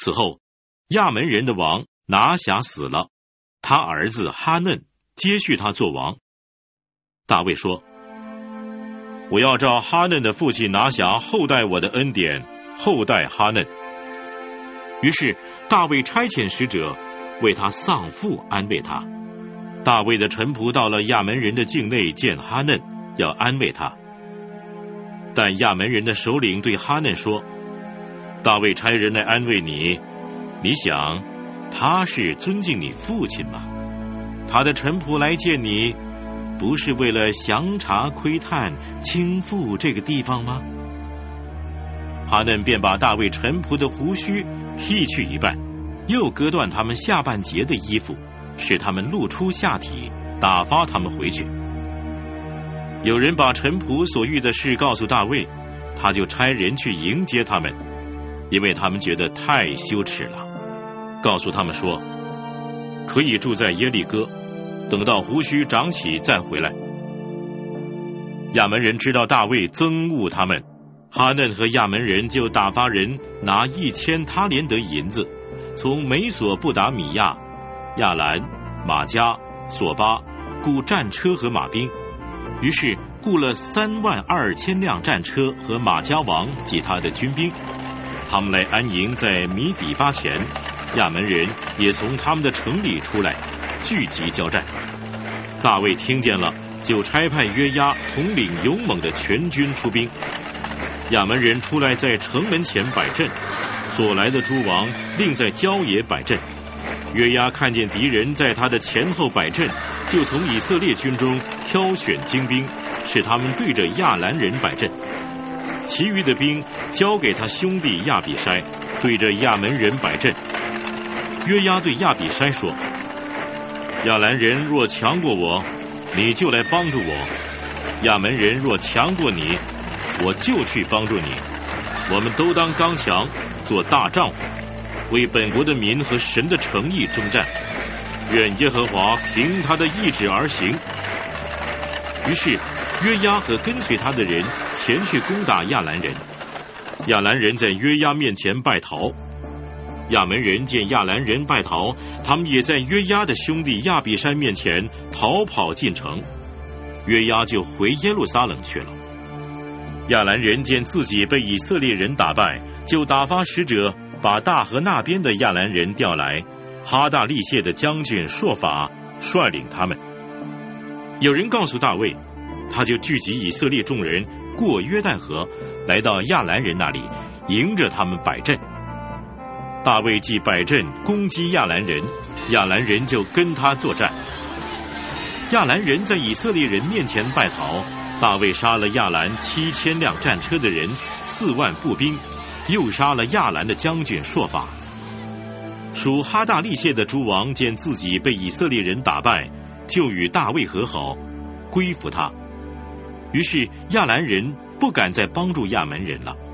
此后，亚门人的王拿辖死了，他儿子哈嫩接续他做王。大卫说：我要照哈嫩的父亲拿辖后代我的恩典，后代哈嫩。于是大卫差遣使者为他丧父安慰他。大卫的臣仆到了亚门人的境内见哈嫩，要安慰他。但亚门人的首领对哈嫩说：大卫差人来安慰你，你想他是尊敬你父亲吗？他的臣仆来见你，不是为了详查窥探倾覆这个地方吗？哈嫩便把大卫臣仆的胡须剃去一半，又割断他们下半截的衣服，使他们露出下体，打发他们回去。有人把臣仆所遇的事告诉大卫，他就差人去迎接他们，因为他们觉得太羞耻了，告诉他们说，可以住在耶利哥，等到胡须长起再回来。亚门人知道大卫憎恶他们，哈嫩和亚门人就打发人拿1000他连得银子，从美索不达米亚、亚兰、马加、索巴雇战车和马兵，于是雇了32000辆战车和马加王及他的军兵，他们来安营在米底巴前。亚门人也从他们的城里出来，聚集交战。大卫听见了，就差派约押统领勇猛的全军出兵。亚门人出来在城门前摆阵，所来的诸王另在郊野摆阵。约押看见敌人在他的前后摆阵，就从以色列军中挑选精兵，使他们对着亚兰人摆阵。其余的兵交给他兄弟亚比筛，对着亚门人摆阵。约押对亚比筛说：亚兰人若强过我，你就来帮助我；亚门人若强过你，我就去帮助你。我们都当刚强，做大丈夫，为本国的民和神的诚意征战。愿耶和华凭他的意志而行。于是约押和跟随他的人前去攻打亚兰人。亚兰人在约押面前败逃。亚门人见亚兰人败逃，他们也在约押的兄弟亚比筛面前逃跑进城。约押就回耶路撒冷去了。亚兰人见自己被以色列人打败，就打发使者把大河那边的亚兰人调来，哈大利谢的将军朔法率领他们。有人告诉大卫，他就聚集以色列众人过约旦河，来到亚兰人那里，迎着他们摆阵。大卫既摆阵攻击亚兰人，亚兰人就跟他作战。亚兰人在以色列人面前败逃，大卫杀了亚兰7000辆战车的人，4万步兵，又杀了亚兰的将军朔法。属哈大利谢的诸王见自己被以色列人打败，就与大卫和好，归服他。于是亚兰人不敢再帮助亚门人了。